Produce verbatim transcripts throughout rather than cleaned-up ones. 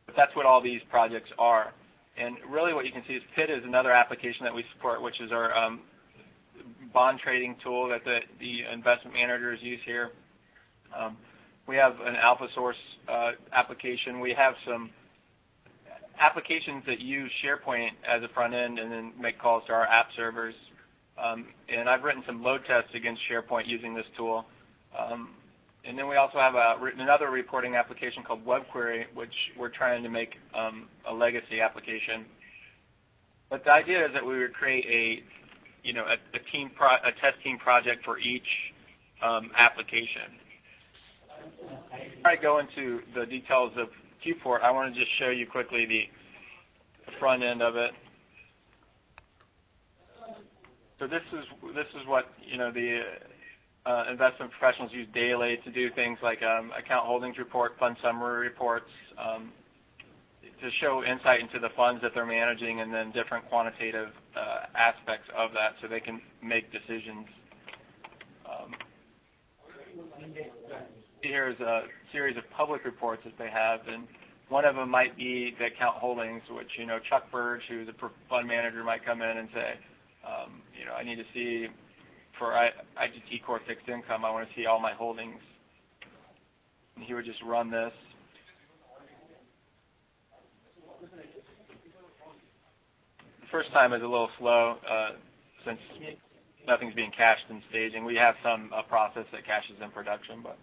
But that's what all these projects are. And really what you can see is P I T is another application that we support, which is our um, bond trading tool that the, the investment managers use here. Um, we have an AlphaSource uh, application. We have some applications that use SharePoint as a front end and then make calls to our app servers. Um, and I've written some load tests against SharePoint using this tool. Um, and then we also have a, another reporting application called WebQuery, which we're trying to make um, a legacy application. But the idea is that we would create a, you know, a, a team, pro, a test team project for each um, application. Before I go into the details of Qport, I want to just show you quickly the, the front end of it. So this is this is what you know the uh, investment professionals use daily to do things like um, account holdings report, fund summary reports, um, to show insight into the funds that they're managing, and then different quantitative uh, aspects of that, so they can make decisions. Um, here's a series of public reports that they have, and one of them might be the account holdings, which you know Chuck Burge, who's a fund manager, might come in and say, um, you know, I need to see for I G T Core fixed income, I want to see all my holdings. And he would just run this. The first time is a little slow uh, since nothing's being cached in staging. We have some uh, process that caches in production, but.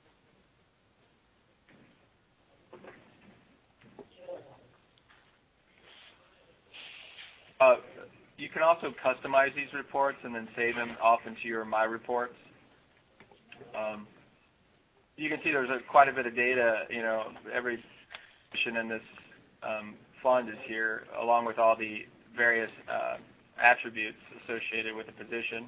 Uh, you can also customize these reports and then save them off into your My Reports. Um, you can see there's a, quite a bit of data. You know, every position in this um, fund is here, along with all the various uh, attributes associated with the position.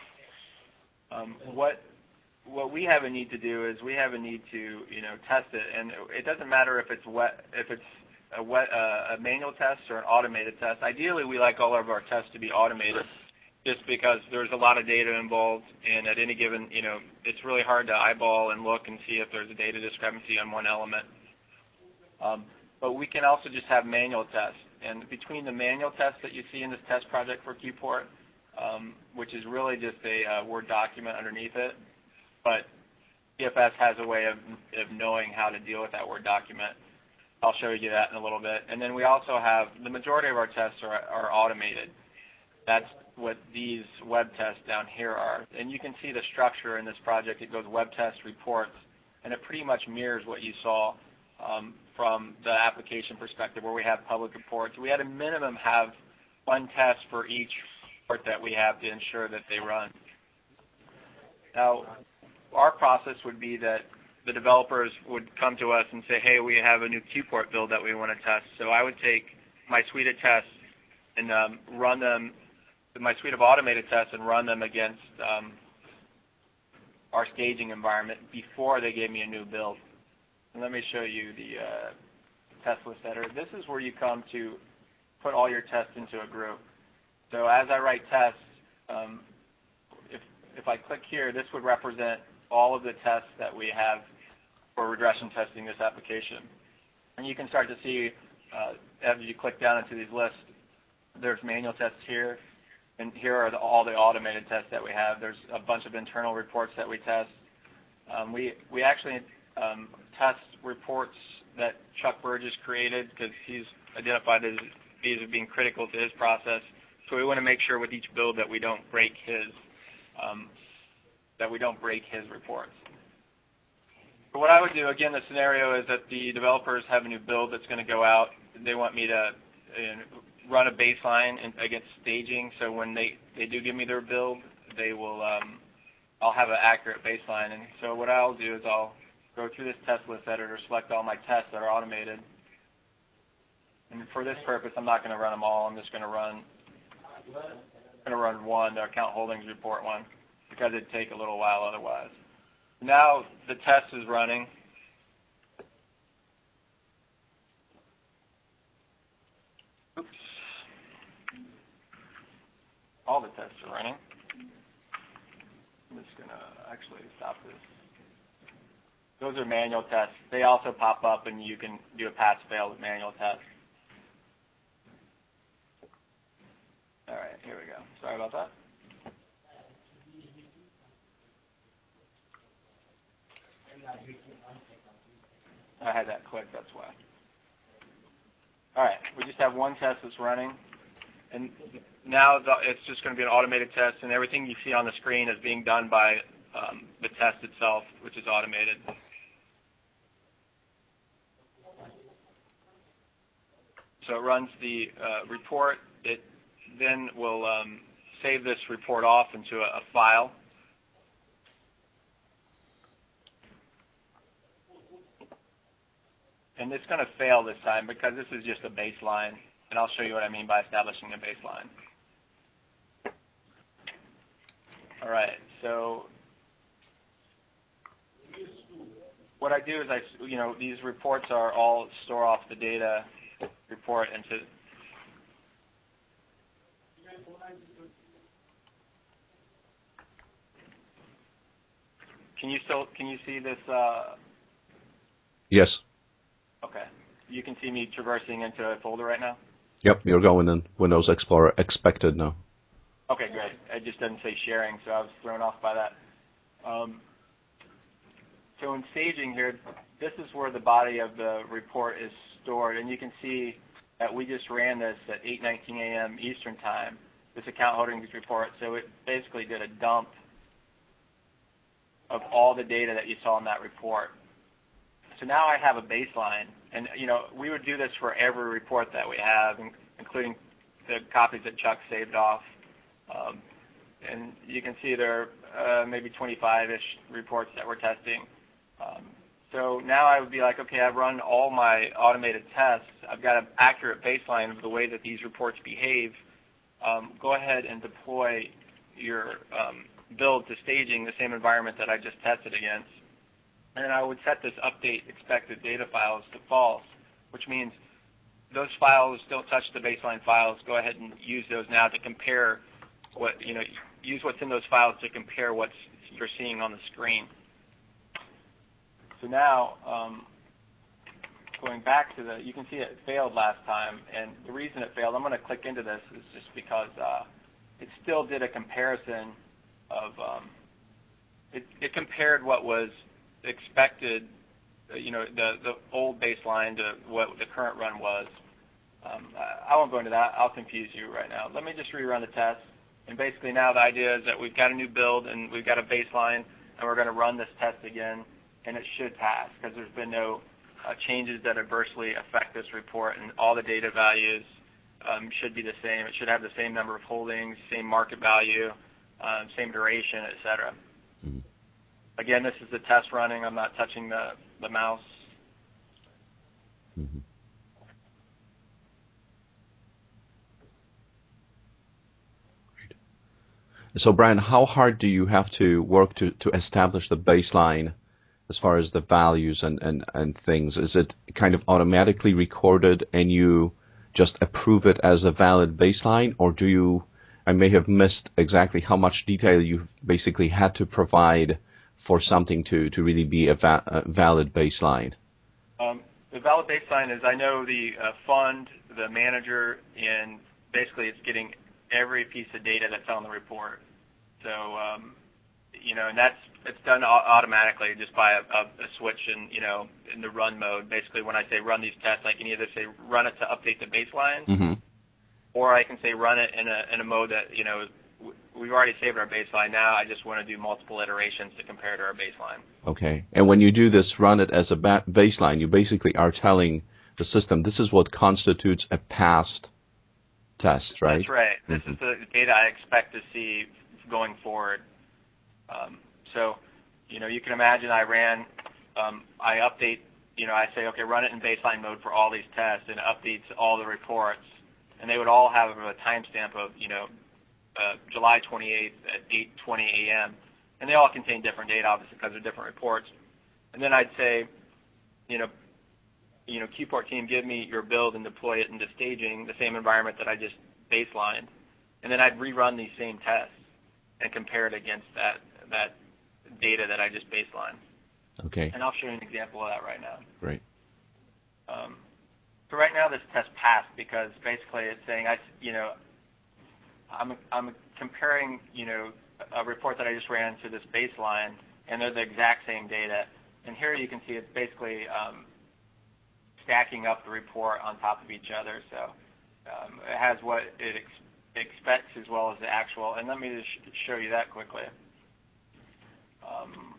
Um, what what we have a need to do is we have a need to you know test it, and it doesn't matter if it's wet if it's A, wet, uh, a manual test or an automated test. Ideally, we like all of our tests to be automated, just because there's a lot of data involved, and at any given, you know, it's really hard to eyeball and look and see if there's a data discrepancy on one element. Um, but we can also just have manual tests, and between the manual tests that you see in this test project for Qport, um, which is really just a uh, Word document underneath it, but P F S has a way of, of knowing how to deal with that Word document. I'll show you that in a little bit. And then we also have, the majority of our tests are, are automated. That's what these web tests down here are. And you can see the structure in this project. It goes web test, reports, and it pretty much mirrors what you saw um, from the application perspective where we have public reports. We at a minimum have one test for each report that we have to ensure that they run. Now, our process would be that the developers would come to us and say, hey, we have a new Qport build that we want to test. So I would take my suite of tests and um, run them, my suite of automated tests, and run them against um, our staging environment before they gave me a new build. And let me show you the uh, test list editor. This is where you come to put all your tests into a group. So as I write tests, um, if, if I click here, this would represent all of the tests that we have for regression testing this application. And you can start to see, uh, as you click down into these lists, there's manual tests here, and here are the, all the automated tests that we have. There's a bunch of internal reports that we test. Um, we, we actually um, test reports that Chuck Burge has created because he's identified as, these as being critical to his process. So we want to make sure with each build that we don't break his um, that we don't break his reports. But what I would do, again, the scenario is that the developers have a new build that's going to go out. They want me to uh, run a baseline in, against staging, so when they, they do give me their build, they will, um, I'll have an accurate baseline. And so what I'll do is I'll go through this test list editor, select all my tests that are automated. And for this purpose, I'm not going to run them all. I'm just going to run, I'm going to run one, the account holdings report one, because it'd take a little while otherwise. Now the test is running. Oops. All the tests are running. I'm just going to actually stop this. Those are manual tests. They also pop up, and you can do a pass-fail with manual tests. All right, here we go. Sorry about that. I had that clicked, that's why. All right, we just have one test that's running. And now the, it's just going to be an automated test, and everything you see on the screen is being done by um, the test itself, which is automated. So it runs the uh, report. It then will um, save this report off into a, a file. And it's going to fail this time because this is just a baseline. And I'll show you what I mean by establishing a baseline. All right, so what I do is I, you know, these reports are all store off the data report into. Can you still, can you see this? Uh, yes. Okay. You can see me traversing into a folder right now? Yep, you're going in Windows Explorer expected now. Okay, great. It just doesn't say sharing, so I was thrown off by that. Um, so in staging here, this is where the body of the report is stored, and you can see that we just ran this at eight nineteen a m Eastern Time, this account holdings report, so it basically did a dump of all the data that you saw in that report. So now I have a baseline, and you know we would do this for every report that we have, including the copies that Chuck saved off. Um, and you can see there are uh, maybe twenty-five-ish reports that we're testing. Um, so now I would be like, okay, I've run all my automated tests. I've got an accurate baseline of the way that these reports behave. Um, go ahead and deploy your um, build to staging, the same environment that I just tested against. And I would set this update expected data files to false, which means those files don't touch the baseline files. Go ahead and use those now to compare what, you know, use what's in those files to compare what you're seeing on the screen. So now, um, going back to the, you can see it failed last time, and the reason it failed, I'm going to click into this, is just because uh, it still did a comparison of, um, it, it compared what was expected, you know, the, the old baseline to what the current run was. Um, I won't go into that. I'll confuse you right now. Let me just rerun the test. And basically now the idea is that we've got a new build and we've got a baseline, and we're going to run this test again, and it should pass because there's been no uh, changes that adversely affect this report, and all the data values um, should be the same. It should have the same number of holdings, same market value, uh, same duration, et cetera. Mm-hmm. Again, this is the test running. I'm not touching the, the mouse. Mm-hmm. So, Brian, how hard do you have to work to, to establish the baseline as far as the values and, and, and things? Is it kind of automatically recorded and you just approve it as a valid baseline, or do you, I may have missed exactly how much detail you basically had to provide for something to, to really be a, va- a valid baseline? Um, the valid baseline is I know the uh, fund, the manager, and basically it's getting every piece of data that's on the report. So, um, you know, and that's it's done automatically just by a, a, a switch in, you know, in the run mode. Basically, when I say run these tests, I can either say run it to update the baseline, mm-hmm. or I can say run it in a in a mode that, you know, we've already saved our baseline. Now I just want to do multiple iterations to compare to our baseline. Okay. And when you do this, run it as a ba- baseline, you basically are telling the system this is what constitutes a passed test, right? That's right. This mm-hmm. is the data I expect to see going forward. Um, so, you know, you can imagine I ran, um, I update, you know, I say, okay, run it in baseline mode for all these tests, and it updates all the reports. And they would all have a timestamp of, you know, uh, July twenty-eighth at eight twenty a m And they all contain different data, obviously, because they're different reports. And then I'd say, you know, you know, Qport team, give me your build and deploy it into staging, the same environment that I just baselined. And then I'd rerun these same tests and compare it against that that data that I just baselined. Okay. And I'll show you an example of that right now. Great. Um, so right now this test passed because basically it's saying I, you know, I'm I'm comparing, you know, a report that I just ran to this baseline, and they're the exact same data. And here you can see it's basically um, stacking up the report on top of each other. So um, it has what it ex expects as well as the actual. And let me just sh show you that quickly. Um,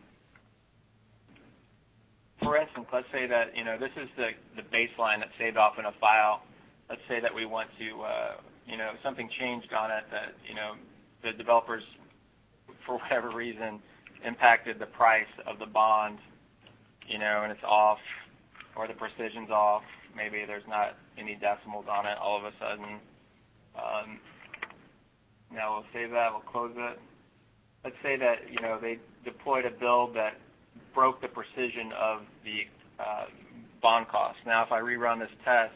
for instance, let's say that, you know, this is the, the baseline that's saved off in a file. Let's say that we want to, uh, you know, something changed on it that, you know, the developers, for whatever reason, impacted the price of the bond, you know, and it's off, or the precision's off. Maybe there's not any decimals on it all of a sudden. Um, now we'll save that, we'll close it. Let's say that, you know, they deployed a build that broke the precision of the uh, bond cost. Now if I rerun this test,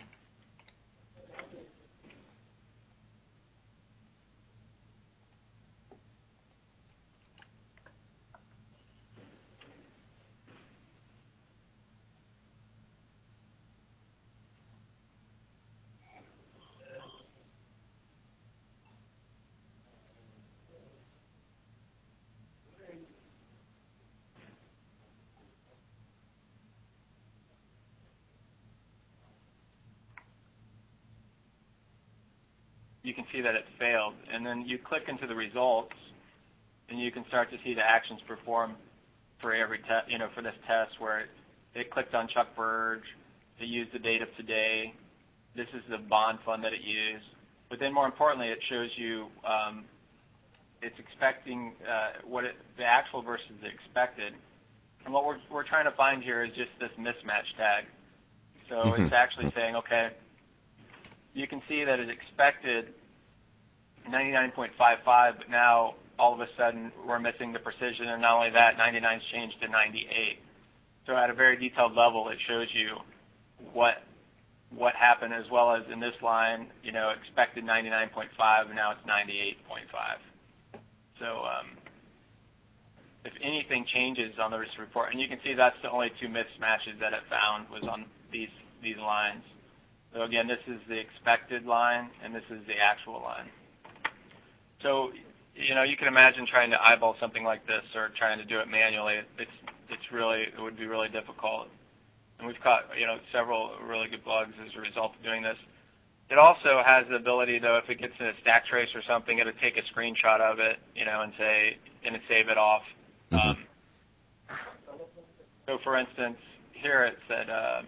you can see that it failed. And then you click into the results, and you can start to see the actions performed for every test, you know, for this test, where it, it clicked on Chuck Burge, it used the date of today. This is the bond fund that it used. But then more importantly, it shows you um, it's expecting uh, what it, the actual versus the expected. And what we're, we're trying to find here is just this mismatch tag. So mm-hmm. It's actually saying, okay, you can see that it expected ninety-nine point five five, but now all of a sudden we're missing the precision, and not only that, ninety-nine's changed to ninety-eight. So at a very detailed level, it shows you what what happened, as well as in this line, you know, expected ninety-nine point five, and now it's ninety-eight point five. So um, if anything changes on this report, and you can see that's the only two mismatches that it found was on these these lines. So again, this is the expected line, and this is the actual line. So, you know, you can imagine trying to eyeball something like this or trying to do it manually. It's it's really it would be really difficult. And we've caught, you know, several really good bugs as a result of doing this. It also has the ability, though, if it gets in a stack trace or something, it'll take a screenshot of it, you know, and say and save it off. Mm-hmm. Um, so, for instance, here it said. Uh,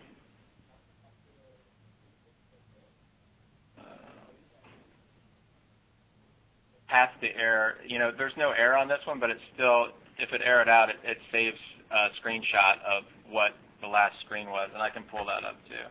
Past the error, you know, there's no error on this one, but it's still, if it errored out, it, it saves a screenshot of what the last screen was, and I can pull that up too.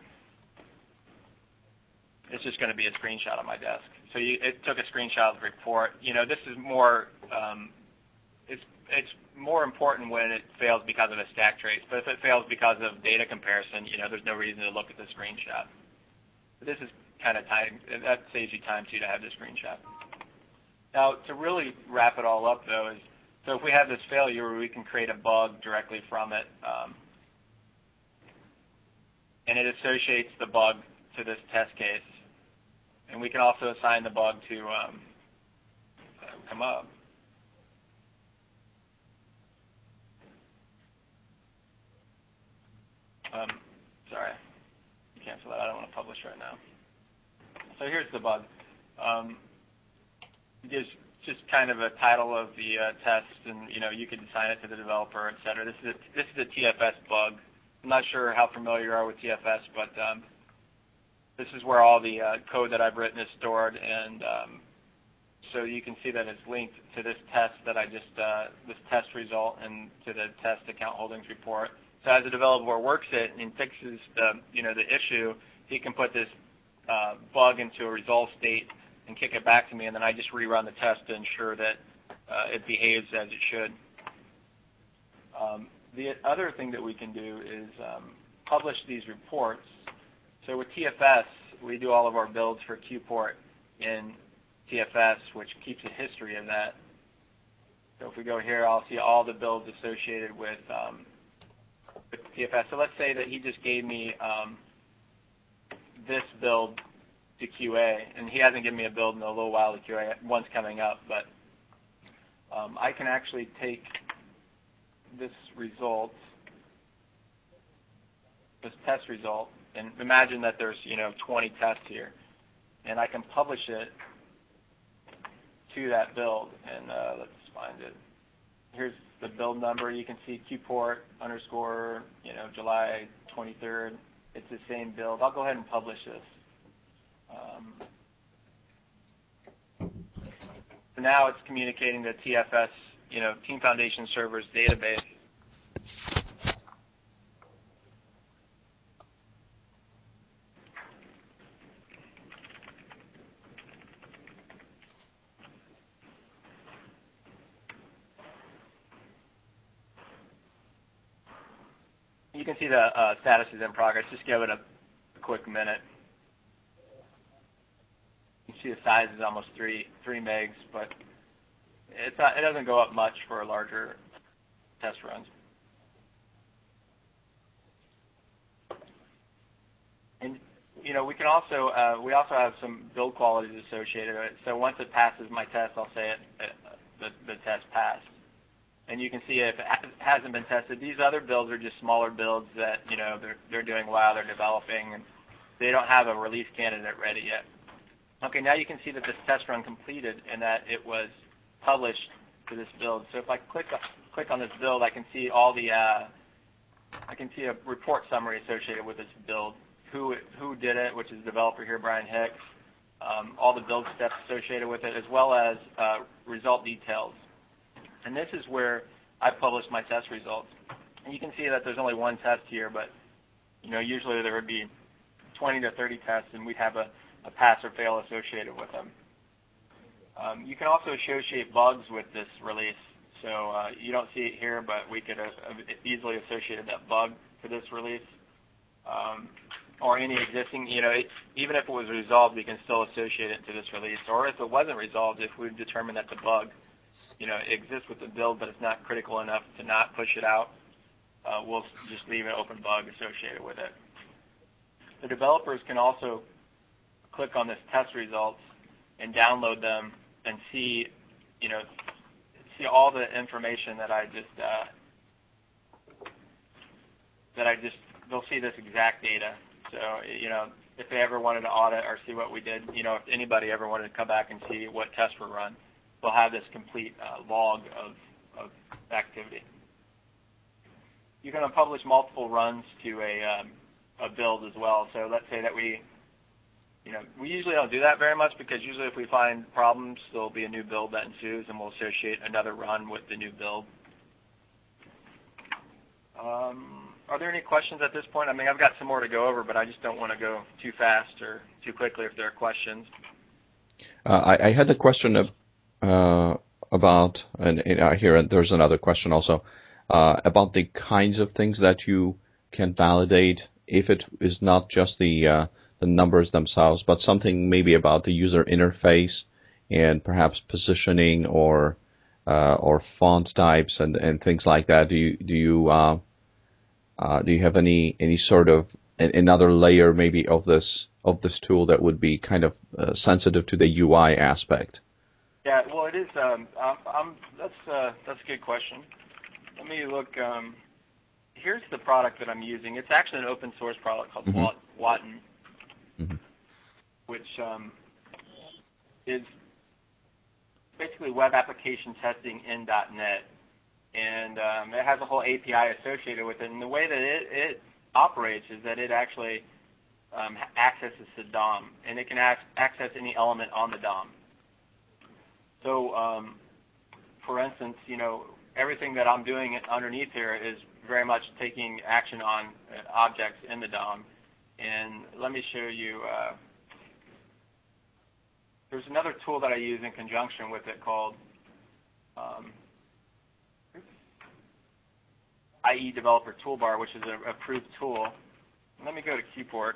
It's just going to be a screenshot on my desk. So you, it took a screenshot of the report. You know, this is more, um, it's it's more important when it fails because of a stack trace, but if it fails because of data comparison, you know, there's no reason to look at the screenshot. But this is kind of time, that saves you time too to have the screenshot. Now, to really wrap it all up, though, is so if we have this failure, we can create a bug directly from it, um, and it associates the bug to this test case. And we can also assign the bug to um, come up. Um, sorry, cancel that. I don't want to publish right now. So here's the bug. Um, Just, just kind of a title of the uh, test, and you know you can assign it to the developer, et cetera. This is a, this is a T F S bug. I'm not sure how familiar you are with T F S, but um, this is where all the uh, code that I've written is stored, and um, so you can see that it's linked to this test that I just uh, this test result and to the test account holdings report. So as a developer works it and fixes the you know the issue, he can put this uh, bug into a resolve state and kick it back to me, and then I just rerun the test to ensure that uh, it behaves as it should. Um, the other thing that we can do is um, publish these reports. So with T F S, we do all of our builds for Qport in T F S, which keeps a history of that. So if we go here, I'll see all the builds associated with um, T F S. So let's say that he just gave me um, this build to Q A, and he hasn't given me a build in a little while to Q A. One's coming up, but um, I can actually take this result, this test result, and imagine that there's, you know, twenty tests here, and I can publish it to that build. And uh, let's find it. Here's the build number. You can see Qport underscore, you know, July twenty-third. It's the same build. I'll go ahead and publish this. Um, so now it's communicating to T F S, you know, Team Foundation Server's database. You can see the uh, status is in progress. Just give it a quick minute. You see the size is almost three three megs, but it's not. It doesn't go up much for larger test runs. And you know, we can also uh, we also have some build qualities associated with it. So once it passes my test, I'll say it, it the the test passed. And you can see if it hasn't been tested, these other builds are just smaller builds that, you know, they're, they're doing while they're developing, and they don't have a release candidate ready yet. Okay, now you can see that this test run completed and that it was published to this build. So if I click click on this build, I can see all the uh, I can see a report summary associated with this build. Who who did it, which is the developer here, Brian Hicks. Um, all the build steps associated with it, as well as uh, result details. And this is where I publish my test results. And you can see that there's only one test here, but you know, usually there would be twenty to thirty tests, and we'd have a, a pass or fail associated with them. Um, you can also associate bugs with this release. So uh, you don't see it here, but we could have easily associated that bug to this release. Um, or any existing, you know, it, even if it was resolved, we can still associate it to this release. Or if it wasn't resolved, if we determine that the bug, you know, it exists with the build, but it's not critical enough to not push it out, uh, we'll just leave an open bug associated with it. The developers can also click on this test results and download them and see, you know, see all the information that I just, uh, that I just, they'll see this exact data. So, you know, if they ever wanted to audit or see what we did, you know, if anybody ever wanted to come back and see what tests were run, they'll have this complete uh, log of, of activity. You can publish multiple runs to a, um, a build as well. So let's say that we, you know, we usually don't do that very much because usually if we find problems, there'll be a new build that ensues, and we'll associate another run with the new build. Um, are there any questions at this point? I mean, I've got some more to go over, but I just don't want to go too fast or too quickly if there are questions. Uh, I, I had a question of Uh, about, and, and I hear there's another question also, uh, about the kinds of things that you can validate if it is not just the uh, the numbers themselves, but something maybe about the user interface and perhaps positioning or uh, or font types and, and things like that. Do you do you uh, uh, do you have any any sort of another layer maybe of this of this tool that would be kind of uh, sensitive to the U I aspect? Yeah, well, it is. Um, I'm, I'm, that's uh, that's a good question. Let me look. Um, here's the product that I'm using. It's actually an open source product called mm-hmm. Watton, mm-hmm. which um, is basically web application testing in .NET, and um, it has a whole A P I associated with it. And the way that it, it operates is that it actually um, accesses the D O M, and it can ac- access any element on the D O M. So, um, for instance, you know, everything that I'm doing underneath here is very much taking action on uh, objects in the D O M. And let me show you, uh, there's another tool that I use in conjunction with it called um, I E Developer Toolbar, which is an approved tool. Let me go to Qport.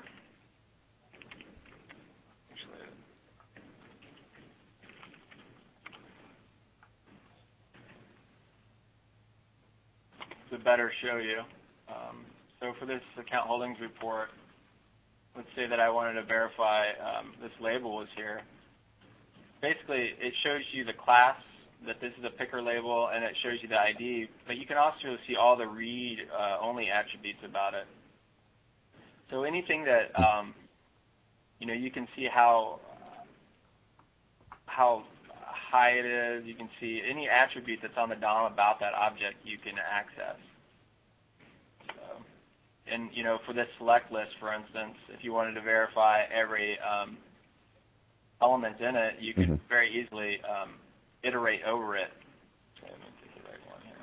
To better show you. Um, so for this account holdings report, let's say that I wanted to verify um, this label was here. Basically, it shows you the class, that this is a picker label, and it shows you the I D, but you can also see all the read-only uh, attributes about it. So anything that, um, you know, you can see how how high it is, you can see any attribute that's on the D O M about that object you can access. So, and, you know, for this select list, for instance, if you wanted to verify every um, element in it, you could mm-hmm. very easily um, iterate over it. Okay, let me take the right one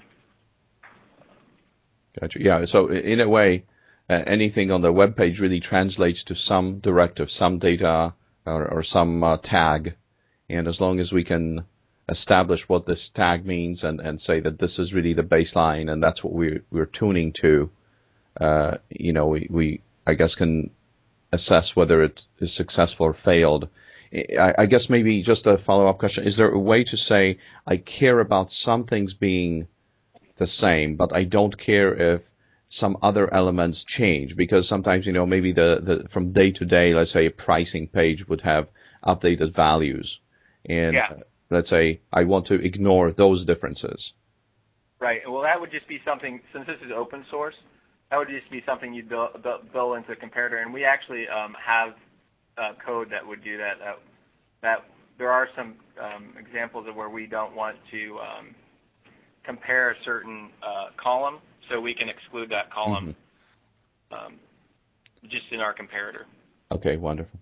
here. Gotcha. Yeah, so in a way, uh, anything on the web page really translates to some directive, some data, or, or some uh, tag. And as long as we can establish what this tag means and, and say that this is really the baseline and that's what we're, we're tuning to, uh, you know, we, we, I guess, can assess whether it is successful or failed. I, I guess maybe just a follow-up question. Is there a way to say I care about some things being the same, but I don't care if some other elements change? Because sometimes, you know, maybe the, the from day to day, let's say a pricing page would have updated values. And yeah. uh, let's say I want to ignore those differences. Right. Well, that would just be something, since this is open source, that would just be something you'd build, build into the comparator. And we actually um, have uh, code that would do that. That, that there are some um, examples of where we don't want to um, compare a certain uh, column, so we can exclude that column mm-hmm. um, just in our comparator. Okay, wonderful.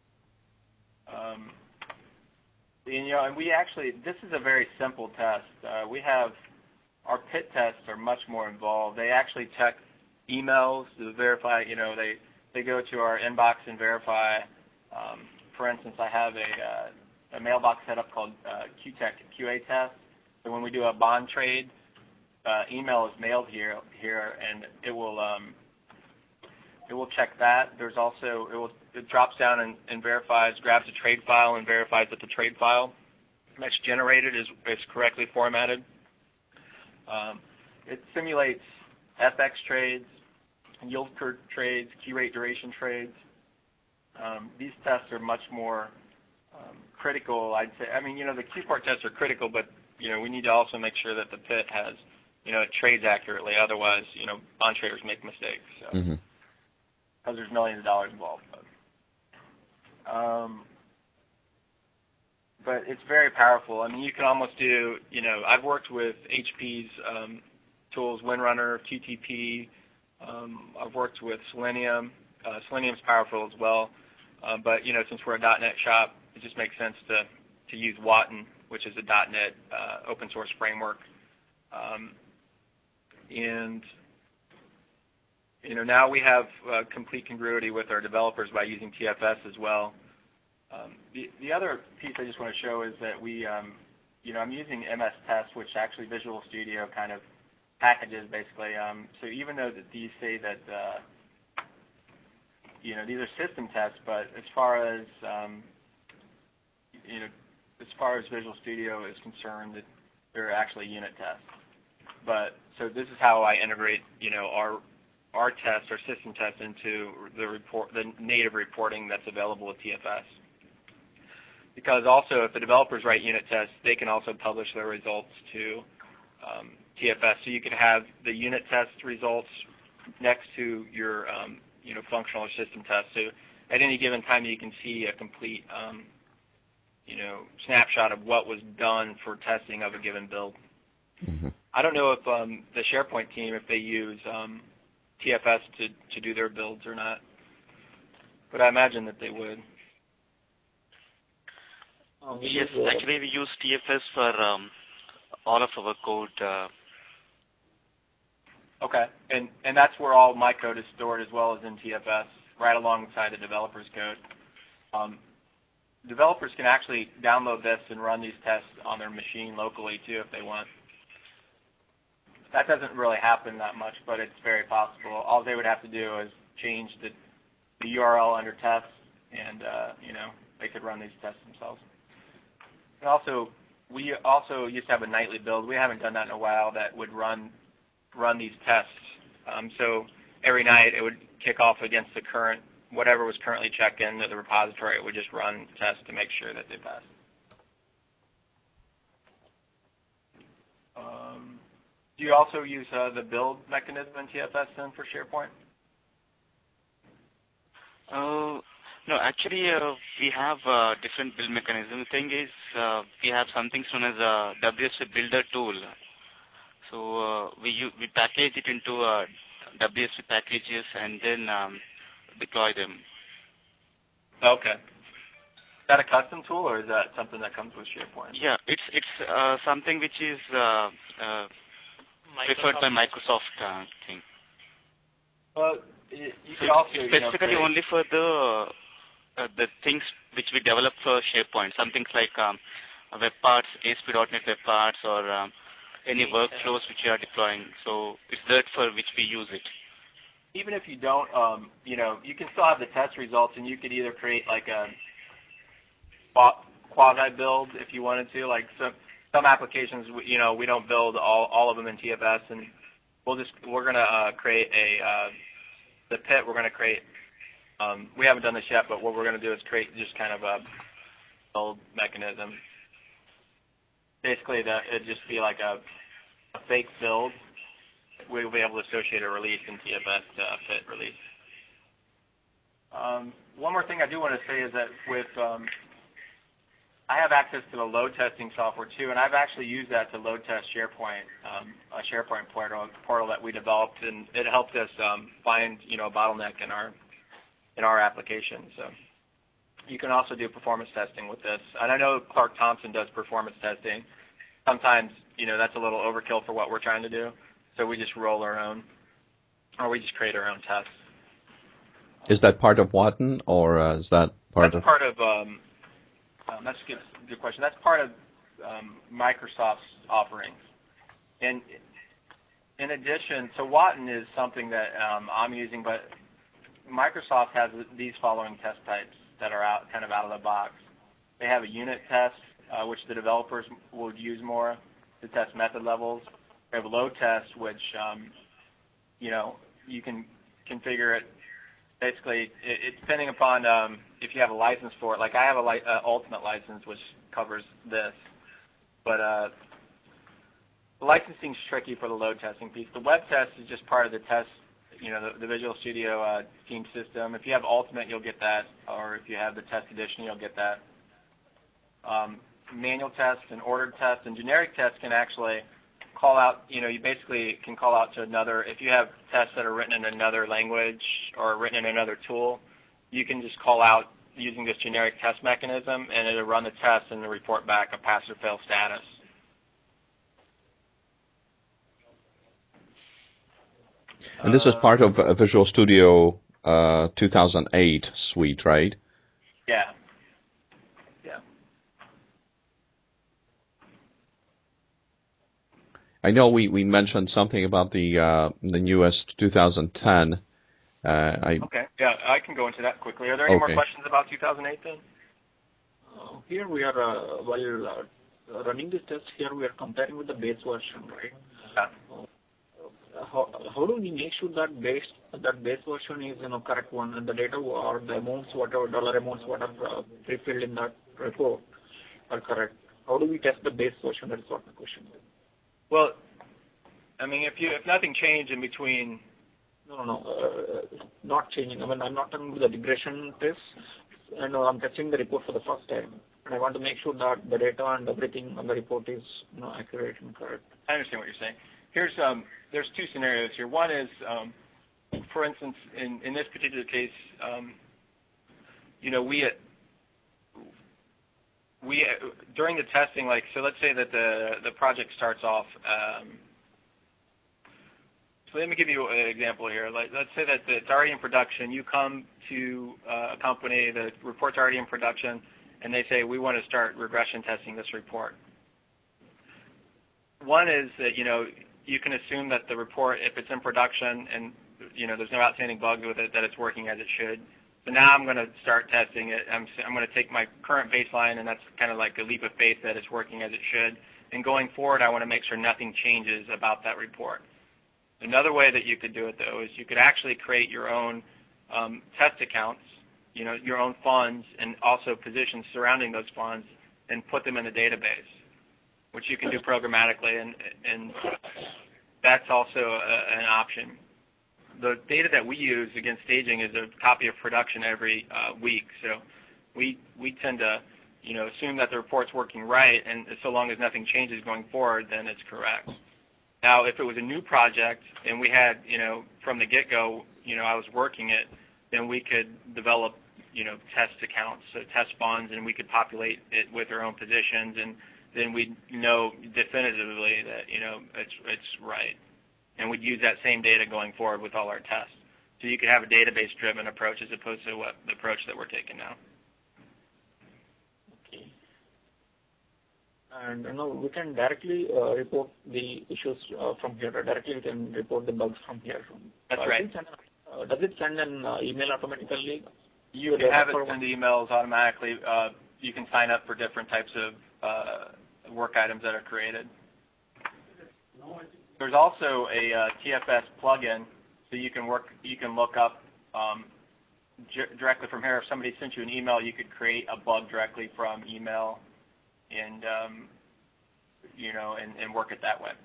Um, And, you know, and we actually, this is a very simple test. Uh, we have, our P I T tests are much more involved. They actually check emails to verify, you know, they, they go to our inbox and verify. Um, for instance, I have a, uh, a mailbox set up called uh, Q TEC Q A test. So when we do a bond trade, uh, email is mailed here, here, and it will, um, it will check that. There's also, it will, it drops down and, and verifies, grabs a trade file and verifies that the trade file that's generated is, is correctly formatted. Um, it simulates F X trades, yield curve trades, key rate duration trades. Um, these tests are much more um, critical, I'd say. I mean, you know, the Q part tests are critical, but, you know, we need to also make sure that the P I T has, you know, it trades accurately. Otherwise, you know, bond traders make mistakes. So. Mm-hmm. Because there's millions of dollars involved. But, um, but it's very powerful. I mean, you can almost do, you know, I've worked with H P's um, tools, Windrunner, Q T P. Um, I've worked with Selenium. Uh, Selenium's powerful as well. Uh, but, you know, since we're a dot net shop, it just makes sense to, to use Watton, which is a dot net uh, open source framework. Um, and... You know, now we have uh, complete congruity with our developers by using T F S as well. Um, the, the other piece I just want to show is that we, um, you know, I'm using M S Test, which actually Visual Studio kind of packages basically. Um, so even though that these say that, uh, you know, these are system tests, but as far as, um, you know, as far as Visual Studio is concerned, that they're actually unit tests. But so this is how I integrate, you know, our our test, our system test, into the report, the native reporting that's available with T F S. Because also, if the developers write unit tests, they can also publish their results to um, T F S. So you can have the unit test results next to your, um, you know, functional or system test. So at any given time, you can see a complete, um, you know, snapshot of what was done for testing of a given build. Mm-hmm. I don't know if um, the SharePoint team, if they use um, T F S to, to do their builds or not, but I imagine that they would. Uh, yes, actually we use T F S for um, all of our code. Uh... Okay, and and that's where all my code is stored as well as in T F S, right alongside the developer's code. Um, developers can actually download this and run these tests on their machine locally too if they want. That doesn't really happen that much, but it's very possible. All they would have to do is change the, the U R L under tests, and uh, you know, they could run these tests themselves. And also, we also used to have a nightly build. We haven't done that in a while. That would run run these tests. Um, so every night it would kick off against the current, whatever was currently checked into the repository. It would just run tests to make sure that they passed. Um, do you also use uh, the build mechanism in T F S then for SharePoint? Uh, no, actually uh, we have a different build mechanism. The thing is uh, we have something known as a W S B Builder tool. So uh, we u- we package it into uh, W S B packages and then um, deploy them. Okay. Is that a custom tool or is that something that comes with SharePoint? Yeah, it's it's uh, something which is uh, uh, preferred by Microsoft uh, thing. Well, you, you So could also specifically you know, only for the uh, the things which we develop for SharePoint, some things like um, web parts, A S P dot net web parts, or um, any workflows which you are deploying. So it's that for which we use it. even if you don't, um, you know, you can still have the test results, and you could either create like a quasi build if you wanted to. Like some some applications, you know, we don't build all all of them in T F S, and we'll just we're gonna uh, create a uh, the pit. We're gonna create. Um, we haven't done this yet, but what we're gonna do is create just kind of a build mechanism. Basically, that it'd just be like a, a fake build. We'll be able to associate a release in T F S to a pit release. Um, one more thing I do want to say is that with um, I have access to the load testing software too, and I've actually used that to load test SharePoint, um, a SharePoint portal, portal that we developed, and it helped us um, find you know a bottleneck in our in our application. So you can also do performance testing with this, and I know Clark Thompson does performance testing. Sometimes you know that's a little overkill for what we're trying to do, so we just roll our own, or we just create our own tests. Is that part of Watton, or uh, is that part that's of? part of um, um, that's a good, good question. That's part of um, Microsoft's offerings. And in addition, so Watton is something that um, I'm using, but Microsoft has these following test types that are out, kind of out of the box. They have a unit test, uh, which the developers would use more to test method levels. They have a load test, which um, you know you can configure it. Basically, it, it, depending upon um, if you have a license for it. Like I have a li- uh, Ultimate license, which covers this. But uh, the licensing is tricky for the load testing piece. The web test is just part of the test, you know, the, the Visual Studio uh, team system. If you have Ultimate, you'll get that. Or if you have the Test Edition, you'll get that. Um, manual test and ordered test and generic test can actually call out, you know, you basically can call out to another, if you have tests that are written in another language or written in another tool, you can just call out using this generic test mechanism and it'll run the test and report back a pass or fail status. And this is part of uh, Visual Studio uh, two thousand eight suite, right? Yeah. Yeah. I know we, we mentioned something about the uh, the newest two thousand ten. Uh, I, okay. Yeah, I can go into that quickly. Are there any okay. more questions about two thousand eight then? Uh, here we are, uh, while uh, running this test, here we are comparing with the base version, right? Yeah. Uh, how, how do we make sure that base that base version is you know correct one and the data or the amounts, whatever dollar amounts, what are uh, pre-filled in that report are correct? How do we test the base version? That is what my question is. Well, I mean, if you if nothing changed in between. No, no, no, uh, not changing. I mean, I'm not talking about the regression test. I know I'm testing the report for the first time, and I want to make sure that the data and everything on the report is you know accurate and correct. I understand what you're saying. Here's um, there's two scenarios here. One is, um, for instance, in, in this particular case, um, you know, we we during the testing, like, so let's say that the the project starts off. Um, so let me give you an example here. Like, let's say that it's already in production. You come to uh, a company, the report's already in production, and they say, we want to start regression testing this report. One is that, you know, you can assume that the report, if it's in production and, you know, there's no outstanding bugs with it, that it's working as it should. So now I'm going to start testing it. I'm, I'm going to take my current baseline, and that's kind of like a leap of faith that it's working as it should. And going forward, I want to make sure nothing changes about that report. Another way that you could do it, though, is you could actually create your own um, test accounts, you know, your own funds, and also positions surrounding those funds, and put them in the database, which you can do programmatically, and, and that's also a, an option. The data that we use against staging is a copy of production every uh, week, so we we tend to, you know, assume that the report's working right, and so long as nothing changes going forward, then it's correct. Now, if it was a new project and we had, you know, from the get-go, you know, I was working it, then we could develop, you know, test accounts, so test funds, and we could populate it with our own positions, and then we'd know definitively that, you know, it's it's right. And we'd use that same data going forward with all our tests. So you could have a database-driven approach as opposed to what the approach that we're taking now. Okay. And you know, we can directly uh, report the issues uh, from here. Directly we can report the bugs from here. That's uh, right. Does it send, uh, does it send an uh, email automatically? You can have it send emails automatically. Uh, you can sign up for different types of uh, work items that are created. There's also a uh, T F S plugin, so you can work. You can look up um, directly from here. If somebody sent you an email, you could create a bug directly from email, and um, you know, and, and work it that way.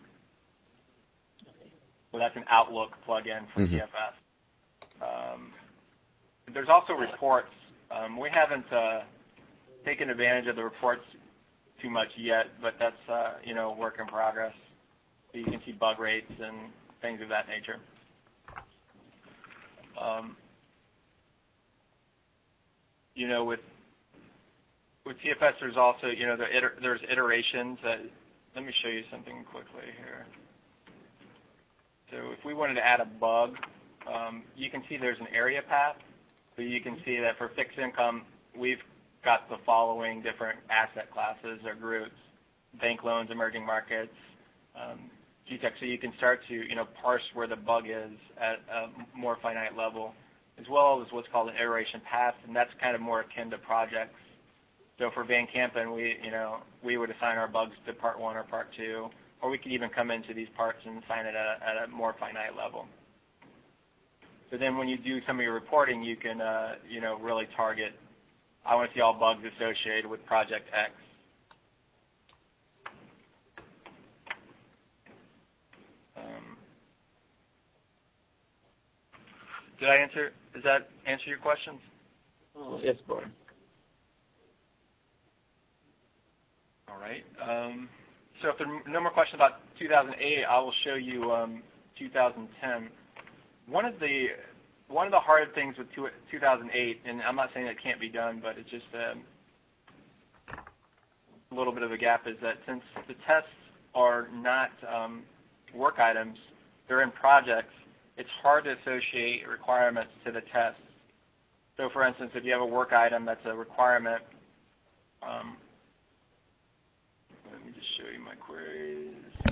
So that's an Outlook plugin for mm-hmm. T F S. Um, there's also reports. Um, we haven't uh, taken advantage of the reports too much yet, but that's uh, you know, work in progress. So you can see bug rates and things of that nature. Um, you know, with with T F S, there's also, you know, there iter there's iterations. That, let me show you something quickly here. So if we wanted to add a bug, um, you can see there's an area path. So you can see that for fixed income, we've got the following different asset classes or groups: bank loans, emerging markets, um, G TEC. So you can start to, you know, parse where the bug is at a more finite level, as well as what's called an iteration path, and that's kind of more akin to projects. So for Van Kampen, we, you know, we would assign our bugs to part one or part two, or we could even come into these parts and assign it at a, at a more finite level. So then when you do some of your reporting, you can, uh, you know, really target, I want to see all bugs associated with project X. Um, did I answer, does that answer your questions? Oh, yes, Brian. All right. Um, so if there are no more questions about two thousand eight, I will show you um, two thousand ten. One of the one of the hard things with two, two thousand eight, and I'm not saying that it can't be done, but it's just um, a little bit of a gap, is that since the tests are not um, work items, they're in projects, it's hard to associate requirements to the tests. So for instance, if you have a work item that's a requirement, um, let me just show you my queries.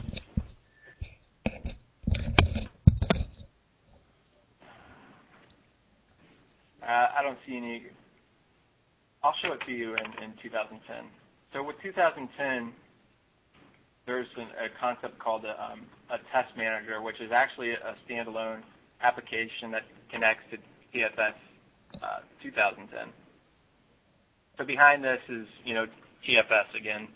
Uh, I don't see any. I'll show it to you in, in two thousand ten. So with two thousand ten, there's an, a concept called a, um, a test manager, which is actually a standalone application that connects to T F S uh, two thousand ten. So behind this is, you know, T F S again.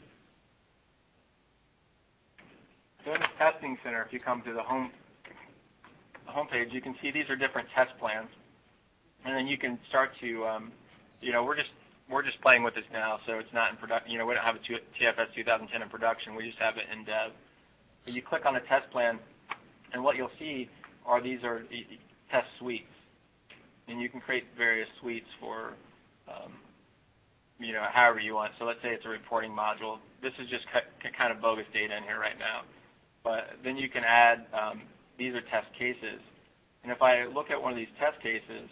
So in the testing center, if you come to the home the homepage, you can see these are different test plans, and then you can start to, um, you know, we're just we're just playing with this now, so it's not in production. You know, we don't have a T F S two thousand ten in production. We just have it in dev. So you click on the test plan, and what you'll see are these are test suites, and you can create various suites for, um, you know, however you want. So let's say it's a reporting module. This is just kind of bogus data in here right now. But then you can add, um, these are test cases. And if I look at one of these test cases,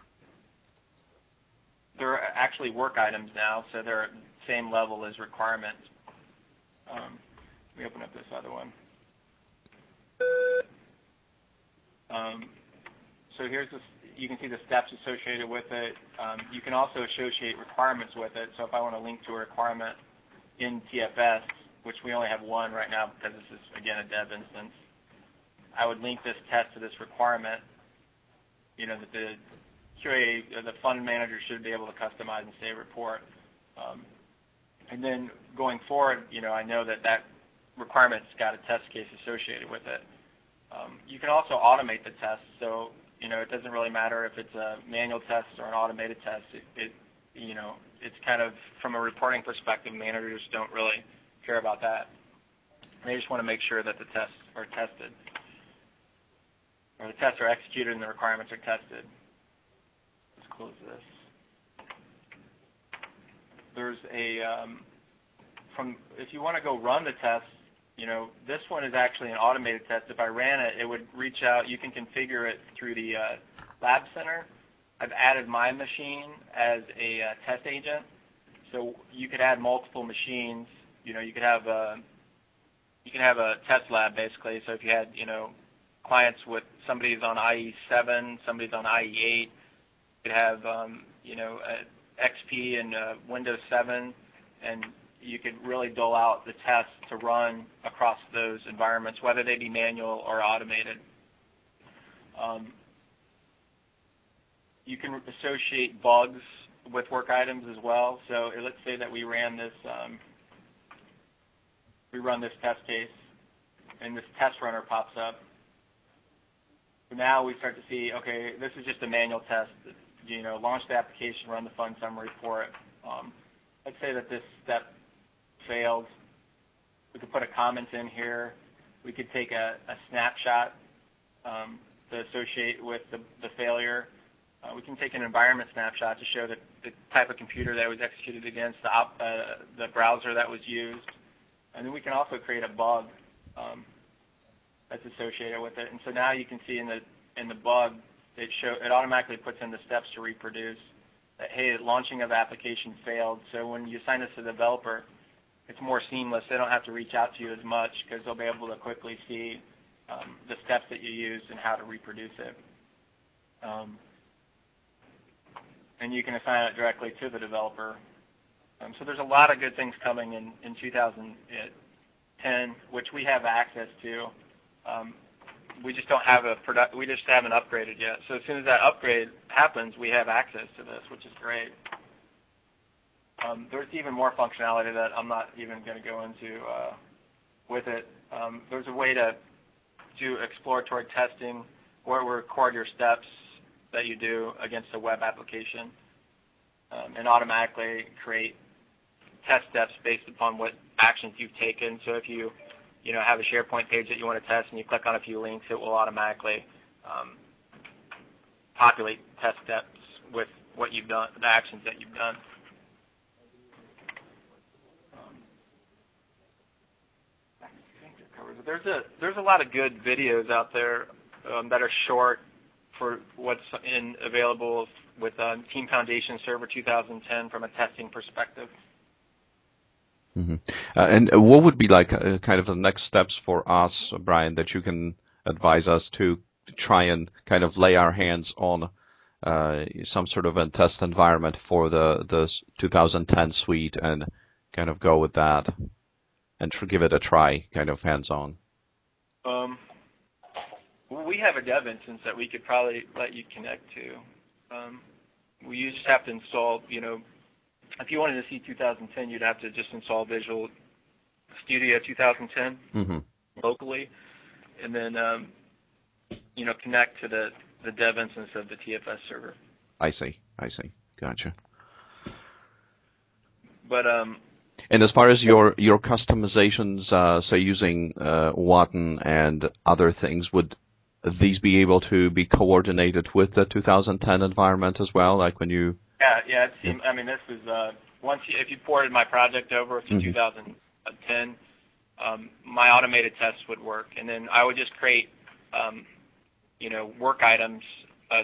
they're actually work items now, so they're at the same level as requirements. Um, let me open up this other one. Um, so here's this, you can see the steps associated with it. Um, you can also associate requirements with it. So if I want to link to a requirement in T F S, which we only have one right now because this is, again, a dev instance, I would link this test to this requirement, you know, that the Q A, or the fund manager should be able to customize and save a report. Um, and then going forward, you know, I know that that requirement's got a test case associated with it. Um, you can also automate the test, so, you know, it doesn't really matter if it's a manual test or an automated test. It, it you know, it's kind of, from a reporting perspective, managers don't really care about that. They just want to make sure that the tests are tested, or the tests are executed and the requirements are tested. Let's close this. There's a, um, from, if you want to go run the test, you know, this one is actually an automated test. If I ran it, it would reach out. You can configure it through the uh, Lab Center. I've added my machine as a uh, test agent, so you could add multiple machines. You know, you could have a you can have a test lab basically. So if you had, you know, clients with somebody's on I E seven, somebody's on I E eight, you could have, um, you know, X P and uh, Windows seven, and you could really dole out the tests to run across those environments, whether they be manual or automated. Um, you can associate bugs with work items as well. So let's say that we ran this, um, we run this test case, and this test runner pops up. So now we start to see, okay, this is just a manual test. You know, launch the application, run the fund summary for it. Um, let's say that this step failed. We could put a comment in here. We could take a, a snapshot um, to associate with the, the failure. Uh, we can take an environment snapshot to show the, the type of computer that was executed against, the, op, uh, the browser that was used. And then we can also create a bug um, that's associated with it. And so now you can see in the in the bug, it show it automatically puts in the steps to reproduce. That, hey, launching of application failed. So when you assign this to the developer, it's more seamless. They don't have to reach out to you as much because they'll be able to quickly see um, the steps that you used and how to reproduce it. Um, and you can assign it directly to the developer. Um, so there's a lot of good things coming in, in two thousand ten, which we have access to. Um, we just don't have a product. We just haven't upgraded yet. So as soon as that upgrade happens, we have access to this, which is great. Um, there's even more functionality that I'm not even going to go into uh, with it. Um, there's a way to do exploratory testing where we record your steps that you do against a web application um, and automatically create test steps based upon what actions you've taken. So if you, you know, have a SharePoint page that you want to test and you click on a few links, it will automatically um, populate test steps with what you've done, the actions that you've done. Um, I think that covers it. There's a there's a lot of good videos out there um, that are short for what's in available with uh, Team Foundation Server two thousand ten from a testing perspective. Mm-hmm. Uh, and what would be like uh, kind of the next steps for us, Brian, that you can advise us to try and kind of lay our hands on uh, some sort of a test environment for the, the two thousand ten suite and kind of go with that and give it a try, kind of hands-on? Um, well, we have a dev instance that we could probably let you connect to. Um, we you just have to install, you know, if you wanted to see two thousand ten, you'd have to just install Visual Studio two thousand ten mm-hmm. locally, and then um, you know, connect to the, the dev instance of the T F S server. I see. I see. Gotcha. But um, and as far as your your customizations, uh, say using uh, Watton and other things, would these be able to be coordinated with the two thousand ten environment as well? Like when you Yeah, yeah. It seemed, I mean, this was uh, once you, if you ported my project over to mm-hmm. two thousand ten, um, my automated tests would work, and then I would just create, um, you know, work items, uh,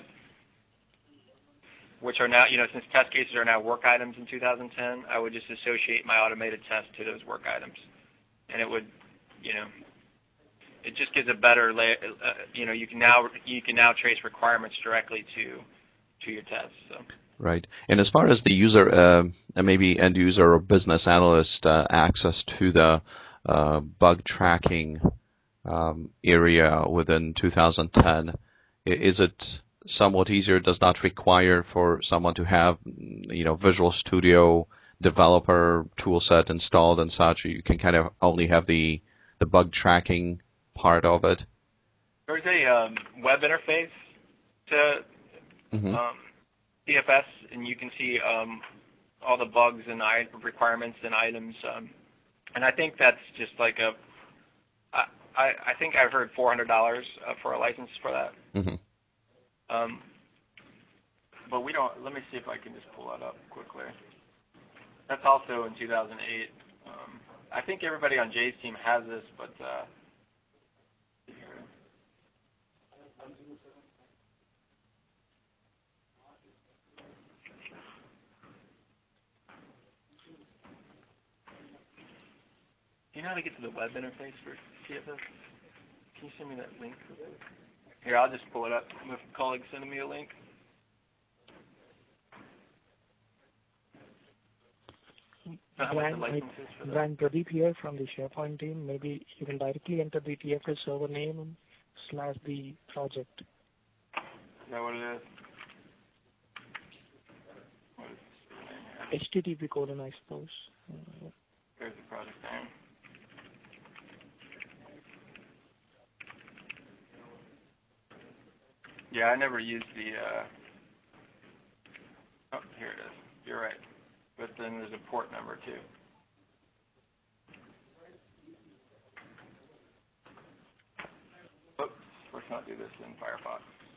which are now, you know, since test cases are now work items in two thousand ten, I would just associate my automated test to those work items, and it would, you know, it just gives a better, uh, you know, you can now you can now trace requirements directly to to your tests. So. Right. And as far as the user, uh, maybe end user or business analyst uh, access to the uh, bug tracking um, area within two thousand ten. Is it somewhat easier? Does not require for someone to have, you know, Visual Studio developer tool set installed and such. You can kind of only have the the bug tracking part of it. There's a um, web interface to Mm-hmm. um, D F S, and you can see um, all the bugs and I- requirements and items. Um, and I think that's just like a. I, I, I think I've heard four hundred dollars uh, for a license for that. Mm-hmm. Um, but we don't. Let me see if I can just pull that up quickly. That's also in two thousand eight. Um, I think everybody on Jay's team has this, but uh, do you know how to get to the web interface for T F S? Can you send me that link? Here, I'll just pull it up. My colleague sending me a link. Brian, Brian Pradeep here from the SharePoint team. Maybe you can directly enter the T F S server name slash the project. Is that what it is? What is the name H T T P colon, I suppose. Uh, There's the project name. Yeah, I never used the, uh, oh, here it is. You're right. But then there's a port number, too. Oops, let's not do this in Firefox.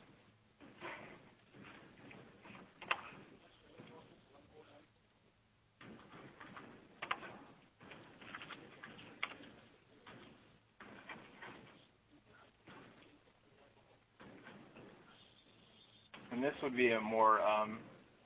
And this would be a more, um,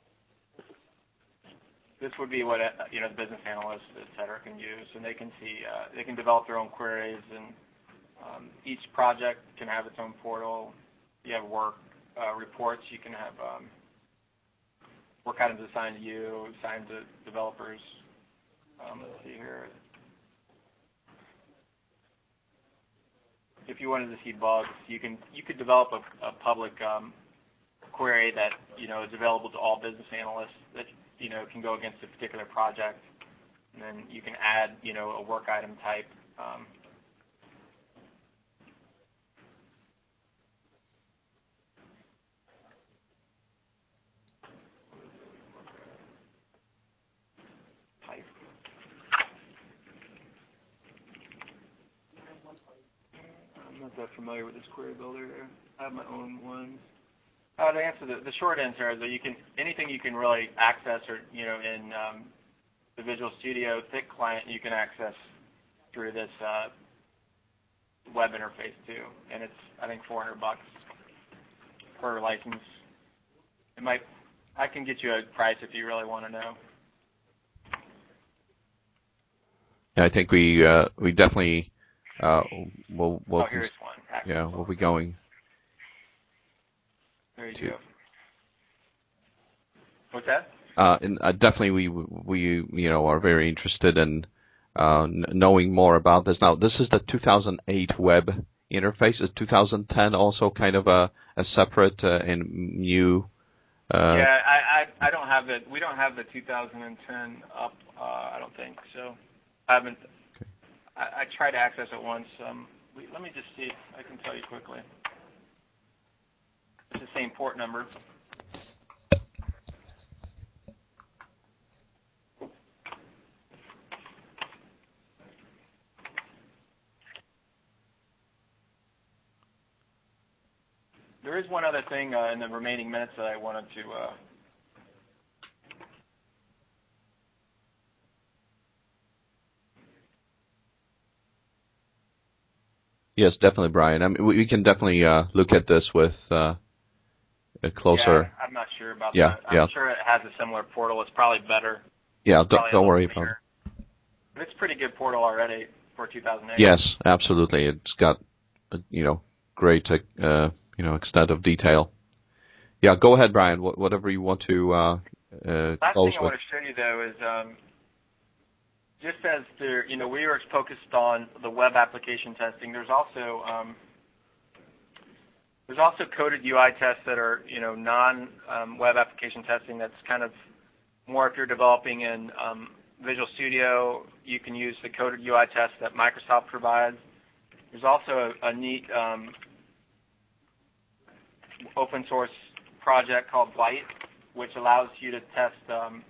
this would be what, uh, you know, the business analysts, et cetera, can use. And they can see, uh, they can develop their own queries, and um, each project can have its own portal. You have work uh, reports. You can have um, work items assigned to you, assigned to developers. Um, let's see here. If you wanted to see bugs, you can you could develop a, a public um, query that, you know, is available to all business analysts that, you know, can go against a particular project, and then you can add, you know, a work item type. Um, type. I'm not that familiar with this query builder here. I have my own ones. Uh, to answer the, the short answer is that you can anything you can really access, or, you know, in um, the Visual Studio thick client, you can access through this uh, web interface too, and it's I think four hundred bucks per license. It might I can get you a price if you really want to know. Yeah, I think we uh, we definitely uh, will. will oh, here's one. Access yeah, we'll be going. There you to, go. What's that? Uh, and uh, definitely, we we you know are very interested in uh, n- knowing more about this. Now, this is the two thousand eight web interface. Is two thousand ten also kind of a, a separate uh, and new? Uh, yeah, I, I I don't have it. We don't have the two thousand ten up. Uh, I don't think so. I haven't. Okay. I, I tried to access it once. Um, we, let me just see. I can tell you quickly. It's the same port number. There is one other thing uh, in the remaining minutes that I wanted to. Uh, yes, definitely, Brian. I mean, we, we can definitely uh, look at this with uh, a closer. Yeah, I'm not sure about yeah, that. I'm yeah. sure it has a similar portal. It's probably better. Yeah, It's don't, probably don't worry about it. But it's a pretty good portal already for two thousand eight. Yes, absolutely. It's got, you know, great, uh, you know, extent of detail. Yeah, go ahead, Brian. Wh- whatever you want to uh, uh, Last close thing I with. want to show you, though, is um, just as there, you know, we were focused on the web application testing. There's also um, there's also coded U I tests that are, you know, non-web um, application testing. That's kind of more if you're developing in um, Visual Studio, you can use the coded U I test that Microsoft provides. There's also a, a neat um, open source project called White, which allows you to test um,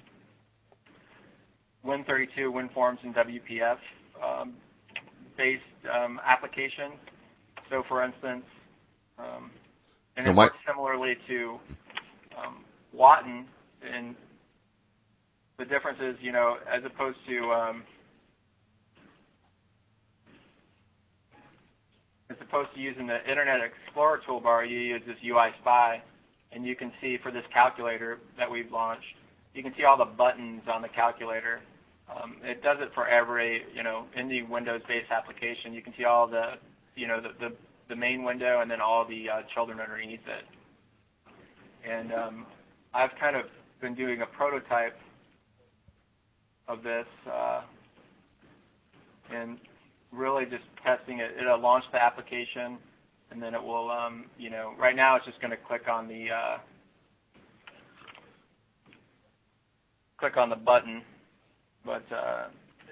Win thirty-two, WinForms, and W P F um, based um, applications. So, for instance, um, and it works similarly to um, Watton, and the difference is, you know, as opposed to um, as opposed to using the Internet Explorer toolbar, you use this U I Spy, and you can see for this calculator that we've launched, you can see all the buttons on the calculator. Um, it does it for every, you know, any Windows-based application. You can see all the, you know, the, the, the main window and then all the uh, children underneath it. And um, I've kind of been doing a prototype of this uh, and really just testing it. It'll launch the application, and then it will, um, you know, right now it's just going to click on the uh, click on the button. But uh,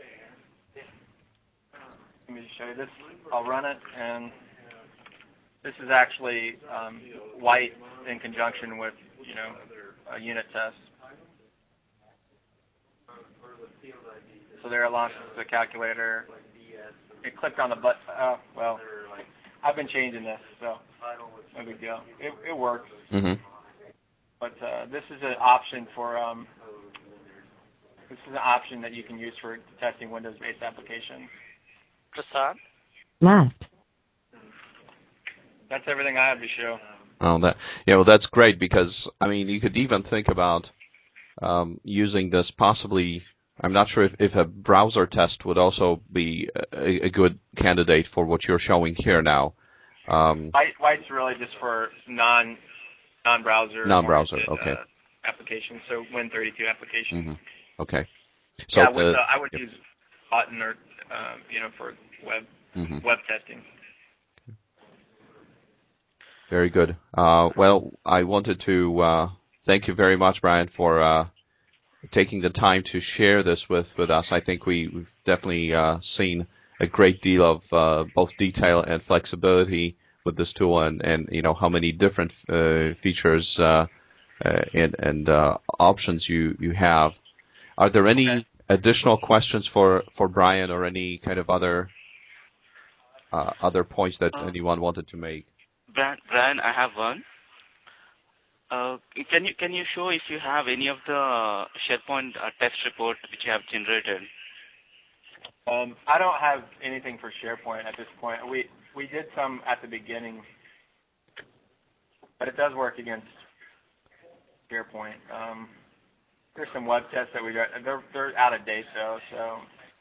let me just show you this. I'll run it, and this is actually um, White in conjunction with, you know, a unit test. So there it launches the calculator. It clicked on the button. Oh, well, I've been changing this, so no big deal. It, it works. Mm-hmm. But uh, this is an option for. Um, This is an option that you can use for testing Windows-based applications. Prasad? Left. That's everything I have to show. Oh, that yeah, well, that's great because I mean, you could even think about um, using this possibly. I'm not sure if, if a browser test would also be a, a good candidate for what you're showing here now. Um, White, White's really just for non non-browser non-browser, okay. Uh, applications, so Win thirty-two applications. Mm-hmm. Okay. So yeah, with, uh, uh, I would yep. use Watton or um, you know, for web mm-hmm. web testing. Very good. Uh, well, I wanted to uh, thank you very much, Brian, for uh, taking the time to share this with, with us. I think we, we've definitely uh, seen a great deal of uh, both detail and flexibility with this tool, and, and you know how many different uh, features uh, uh, and, and uh, options you, you have. Are there any okay. additional questions for, for Brian, or any kind of other uh, other points that uh, anyone wanted to make? Brian, Brian, I have one. Uh, can you can you show if you have any of the SharePoint uh, test report which you have generated? Um, I don't have anything for SharePoint at this point. We we did some at the beginning, but it does work against SharePoint. Um, There's some web tests that we got. They're they're out of date though. So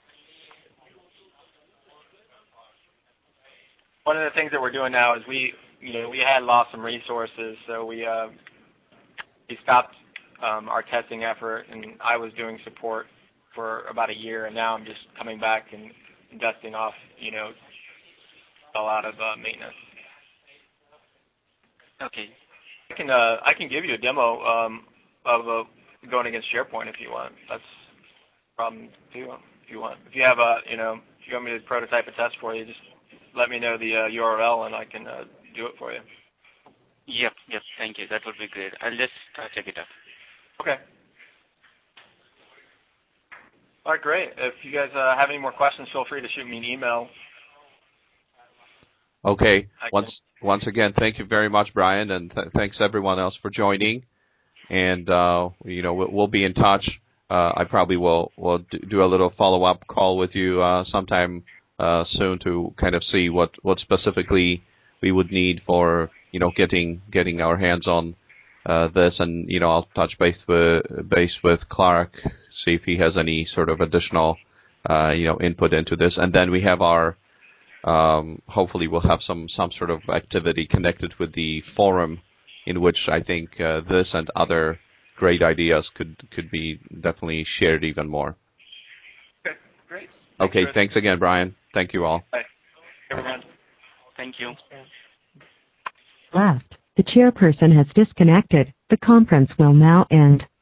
one of the things that we're doing now is we you know we had lost some resources, so we uh, we stopped um, our testing effort, and I was doing support for about a year, and now I'm just coming back and dusting off you know a lot of uh, maintenance. Okay. I can uh, I can give you a demo um, of a. going against SharePoint if you want. That's a problem too. If you want, if you have a, you know, if you want me to prototype a test for you, just let me know the uh, U R L and I can uh, do it for you. Yep, yep. Thank you. That would be great. I'll just uh, check it out. Okay. All right, great. If you guys uh, have any more questions, feel free to shoot me an email. Okay. Once once again, thank you very much, Brian, and th- thanks everyone else for joining. And uh, you know we'll, we'll be in touch. Uh, I probably will will do a little follow-up call with you uh, sometime uh, soon to kind of see what, what specifically we would need for you know getting getting our hands on uh, this. And you know I'll touch base with base with Clark, see if he has any sort of additional uh, you know input into this. And then we have our um, hopefully we'll have some some sort of activity connected with the forum, in which I think uh, this and other great ideas could, could be definitely shared even more. Okay, great. Okay, Chris. thanks again, Brian. Thank you all. Bye. Everyone. Thank you. Last, the chairperson has disconnected. The conference will now end.